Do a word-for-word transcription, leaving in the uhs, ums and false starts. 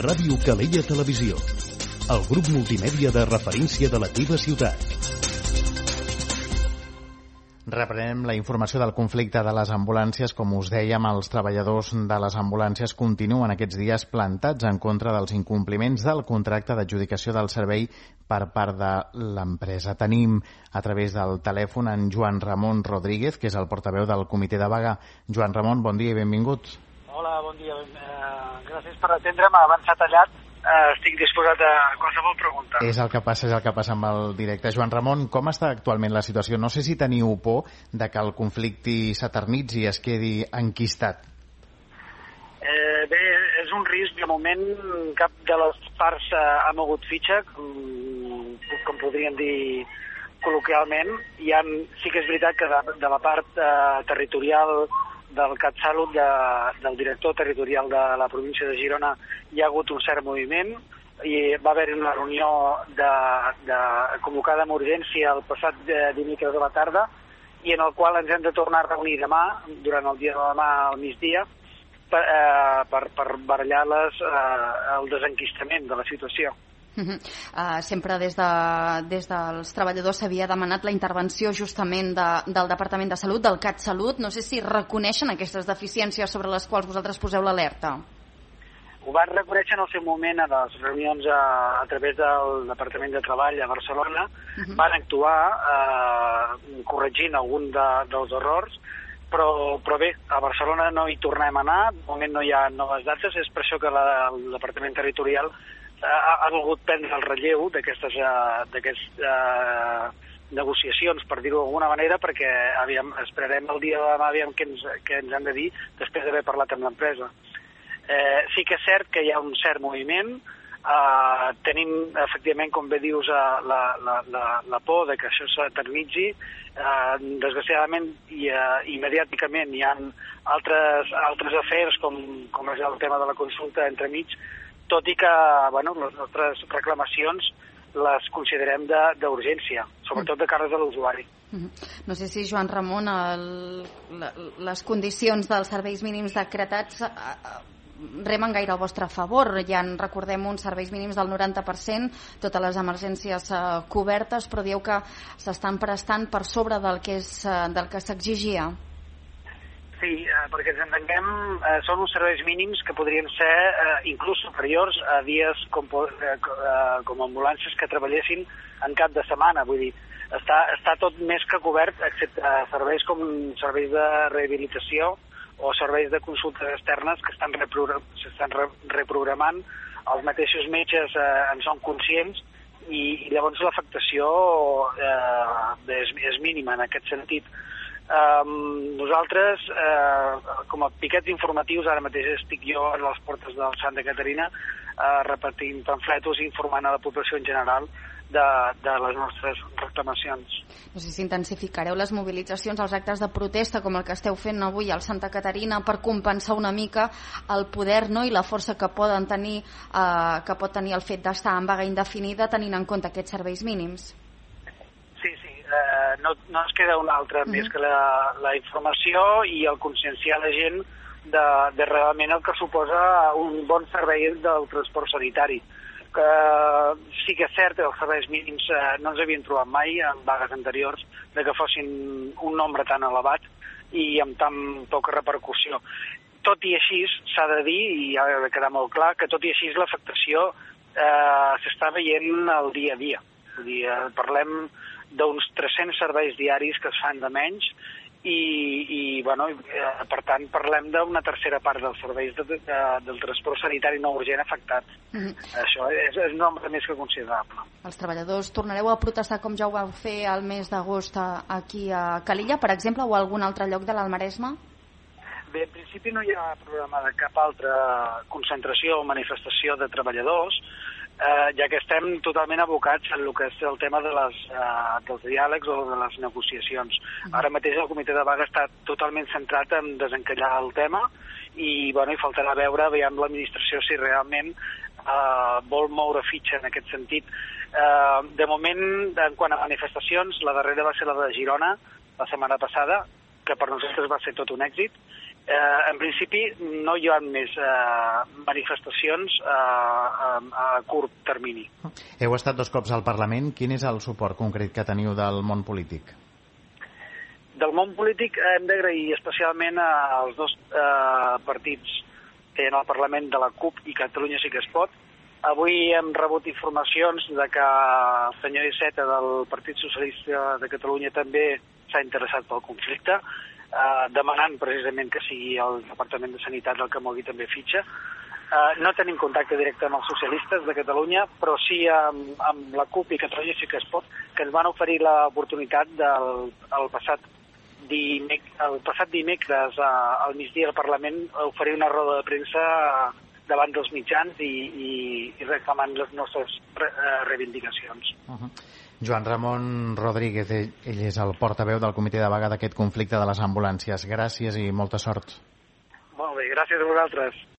Ràdio Calella Televisió, el grup multimèdia de referència de la teva ciutat. Reprenem la informació del conflicte de les ambulàncies. Com us dèiem, els treballadors de les ambulàncies continuen aquests dies plantats en contra dels incompliments del contracte d'adjudicació del servei per part de l'empresa. Tenim a través del telèfon en Joan Ramon Rodríguez, que és el portaveu del comitè de vaga. Joan Ramon, bon dia i benvingut. Hola, bon dia. Uh, gràcies per atendre'm. Abans s'ha tallat. Uh, estic disposat a qualsevol pregunta. És el que passa, és el que passa amb el directe. Joan Ramon, com està actualment la situació? No sé si teniu por de que el conflicte s'eternitzi i es quedi enquistat. Eh, bé, és un risc. De moment cap de les parts uh, ha mogut fitxa, com, com podríem dir col·loquialment. Hi ha, sí que és veritat que de, de la part uh, territorial del CatSalut, de, del director territorial de la província de Girona, hi ha hagut un cert moviment i va haver una reunió de, de, convocada amb urgència el passat dimecres de la tarda i en el qual ens hem de tornar a reunir demà, durant el dia de demà al migdia, per, eh, per, per barallar les, eh, el desenquistament de la situació. Uh -huh. uh, sempre des, de, des dels treballadors s'havia demanat la intervenció justament de, del Departament de Salut, del CatSalut. No sé si reconeixen aquestes deficiències sobre les quals vosaltres poseu l'alerta. Ho van reconèixer en el seu moment a les reunions a, a través del Departament de Treball a Barcelona. Uh -huh. Van actuar eh, corregint algun de, dels errors, però, però bé, a Barcelona no hi tornem a anar, de moment no hi ha noves dates, és per això que la, el Departament Territorial ha, ha volgut prendre el relleu d'aquestes uh, negociacions, per dir-ho d'alguna manera, perquè aviam, esperarem el dia de demà aviam què ens, què ens han de dir després d'haver parlat amb l'empresa. Eh, sí que és cert que hi ha un cert moviment, uh, tenim efectivament, com bé dius, uh, la, la, la, la por de que això s'eternitzi. Uh, desgraciadament i, uh, i mediàticament hi ha altres, altres afers com, com és el tema de la consulta entremig, tot i que bueno, les nostres reclamacions les considerem d'urgència, sobretot de cares de l'usuari. No sé si, Joan Ramon, el, la, les condicions dels serveis mínims decretats remen gaire al vostre favor. Ja en recordem uns serveis mínims del noranta per cent, totes les emergències uh, cobertes, però dieu que s'estan prestant per sobre del que és, uh, del que s'exigia. Sí, eh, perquè ens entenguem, eh, són uns serveis mínims que podrien ser eh, inclús superiors a dies com, eh, com ambulàncies que treballessin en cap de setmana. Vull dir, està, està tot més que cobert, excepte serveis com serveis de rehabilitació o serveis de consultes externes que estan s'estan re reprogramant. Els mateixos metges eh, en són conscients i, i llavors l'afectació eh, és, és mínima en aquest sentit. Um, nosaltres, uh, com a piquets informatius, ara mateix estic jo a les portes del Santa Caterina uh, repartint pamfletos i informant a la població en general de, de les nostres reclamacions. No sé si intensificareu les mobilitzacions, els actes de protesta com el que esteu fent avui al Santa Caterina per compensar una mica el poder, no?, i la força que poden tenir, uh, que pot tenir el fet d'estar en vaga indefinida tenint en compte aquests serveis mínims. Uh, no, no ens queda una altra, uh -huh. més que la, la informació i el conscienciar la gent de, de realment el que suposa un bon servei del transport sanitari. Que sí que és cert que els serveis mínims uh, no ens havien trobat mai en vagues anteriors de que fossin un nombre tan elevat i amb tan poca repercussió. Tot i així, s'ha de dir, i ha de quedar molt clar, que tot i així l'afectació uh, s'està veient el dia a dia. Vull dir, uh, parlem d'uns tres-cents serveis diaris que es fan de menys i, i bueno, eh, per tant parlem d'una tercera part dels serveis de, de, del transport sanitari no urgent afectats. Mm-hmm. Això és, és un nombre més que considerable. Els treballadors tornareu a protestar com ja ho vau fer el mes d'agost aquí a Calella, per exemple, o a algun altre lloc de l'Almaresme? Bé, en principi no hi ha programada cap altra concentració o manifestació de treballadors, Eh, ja que estem totalment abocats en el que és el tema de les, eh, dels diàlegs o de les negociacions. Ara mateix el comitè de vaga està totalment centrat en desencallar el tema i, bueno, i faltarà veure veiem l'administració si realment eh, vol moure fitxa en aquest sentit. Eh, de moment, en quant a manifestacions, la darrera va ser la de Girona, la setmana passada, que per nosaltres va ser tot un èxit. Eh, en principi no hi ha més eh, manifestacions eh, a, a curt termini. Heu estat dos cops al Parlament. Quin és el suport concret que teniu del món polític? Del món polític hem d'agrair especialment als dos eh, partits que hi ha al Parlament, de la CUP i Catalunya Sí que es pot. Avui hem rebut informacions de que el senyor Iceta del Partit Socialista de Catalunya també s'ha interessat pel conflicte, eh, demanant precisament que sigui el Departament de Sanitat el que mogui també fitxa. Eh, no tenim contacte directe amb els socialistes de Catalunya, però sí amb, amb la CUP i Catalunya Sí que es pot, que ens van oferir l'oportunitat del el passat Dimec, el passat dimecres al migdia al Parlament oferir una roda de premsa davant dels mitjans i, i, i reclamant les nostres re, reivindicacions. Uh -huh. Joan Ramon Rodríguez, ell, ell és el portaveu del comitè de vaga d'aquest conflicte de les ambulàncies. Gràcies i molta sort. Molt bé, gràcies a vosaltres.